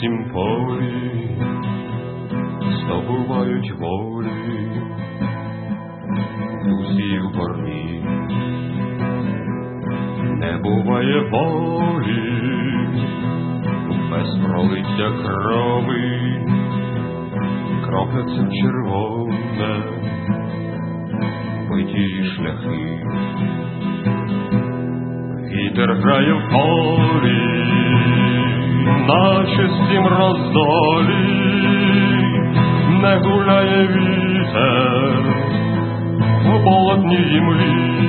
чистім полі здобувають волі дусі в борні. Не буває волі без пролиття крови, кропляться в червоне биті шляхи. Вітер грає в полі, на чистім роздолі, не гуляє вітер в болотній імлі,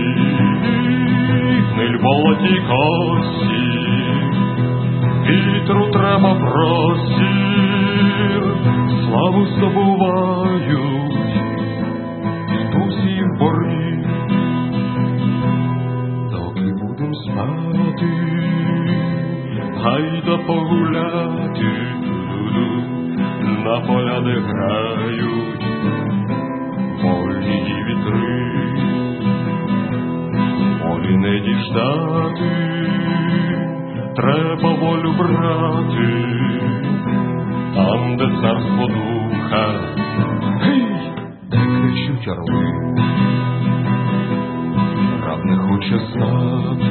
гниль болотій косі, вітру треба простір, славу здобувають дусі в борні. Доки будем спати, гайда погуляти, на поля, де грають вольні вітри. Волі не діждати, треба волю брати, там, де царство духа, гей, де кричуть орли. Раб не хоче знати,